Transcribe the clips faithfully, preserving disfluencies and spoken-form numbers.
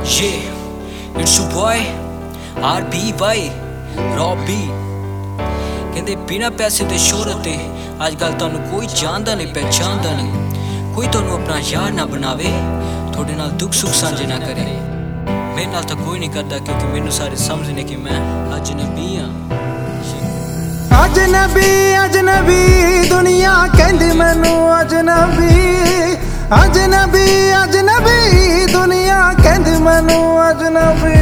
Yeah, it's your boy R B Y Robbie। कहते बिना पैसे ते शोहरत ते अजकल तुहानू कोई जानदा नहीं पहचानदा नहीं, कोई तुहानू अपना यार ना बनावे, थोड़े नाल दुख सुख सांझे ना करे। मेरे नाल तो कोई नहीं करदा क्योंकि मैनू सारे समझने कि मैं अजनबी हाँ। अजनबी अजनबी दुनिया कहंदी मैनू अजनबी, अजनबी अजनबी दुनिया कहंदी मैनू अजनबी,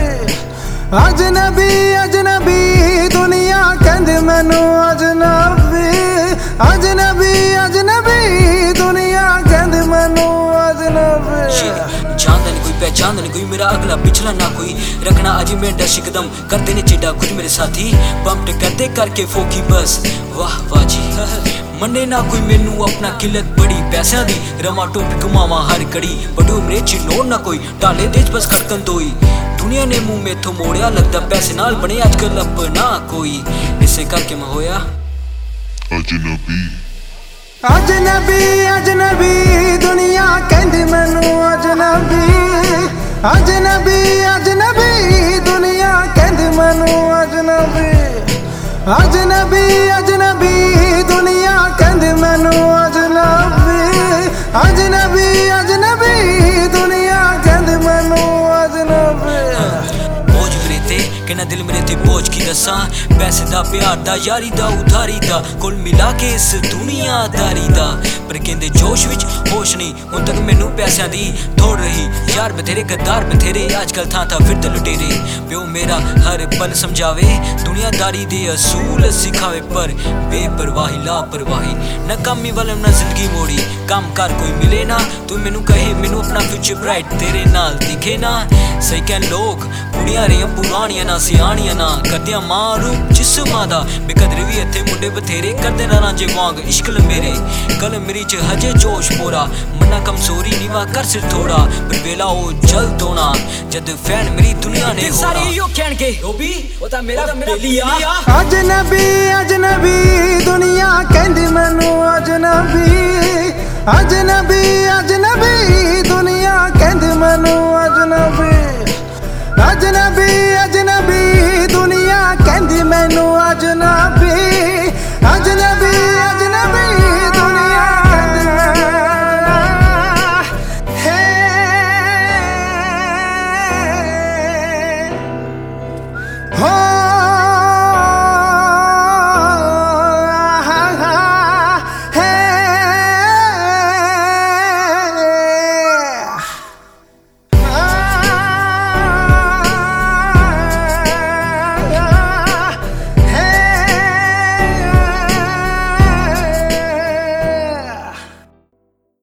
अजनबी अजनबी दुनिया कहंदी मैनू अजनबी, अजनबी अजनबी दुनिया कहंदी मैनू अजनबी। जानदा नहीं कोई पहचानदा नहीं कोई, मेरा अगला पिछला ना कोई, रखना अजी में डश कदम करते ने चिड़ा कुछ मेरे साथी, पंप करते करके फोकी बस वाह वाह जी। मन्ने ना कोई मैनू अपना किल्लत बड़ी पैसा दी, रमा टोपी घुमावा हर घड़ी, बड़ो मेरे चिनोड़ ना कोई डाले देश बस खड़कन दोई। दुनिया ने मुंह मेथो मोड़िया, लगदा पैसे नाल बने अजकल अपना कोई, इसे करके मैं होया अजनबी, अजनबी अजनबी दुनिया कहंदी मैनू अजनबी, अजनबी अजनबी दुनिया कहंदी मैनू अजनबी, अजनबी अजनबी दुनिया कहंदी मैनू अजनबी, अजनबी अजनबी दुनिया कहंदी मैनू अजनबी। बोझ मेरे ते कहना दिल मेरे ते बोझ की दसा, पैसे दा प्यार दा यारी दा उधारी दा, कुल मिला के इस दुनियादारी दा। पर कहंदे जोश विच होश नहीं, हुण तक मैनू पैसों दी थोड़ रही, यार बथेरे गद्दार बथेरे अजकल थां थां फिरदे लुटेरे। प्यो मेरा हर पल समझावे दुनियादारी दे असूल सिखावे, पर बेपरवाही लापरवाही नाकामी वाले ना जिंदगी मोड़ी। काम कर कोई मिले ना तू मैनू कहे मैनू अपना फ्यूचर ब्राइट तेरे नाल दिखे ना, सही कहन लोग कुड़ियां रेहियां पुरानियां ना सियाणियां ना, करदियां मां रूप जिस्मां दा बेकदर भी इत्थे मुंडे बथेरे करदे ना रांझे वांग इश्क मेरे। कल मेरी च हजे जोश पूरा मन्ना कमजोरी नीवा कर सिर थोड़ा, पर वेला ओ जल्द होना जद फैन मेरी दुनिया ने सारी यो कहण के रोबी ओ ता मेरा बेलिया। अजनबी अजनबी दुनिया कहंदी मैनू अजनबी, अजनबी अजनबी दुनिया कहंदी मैनू अजनबी, अजनबी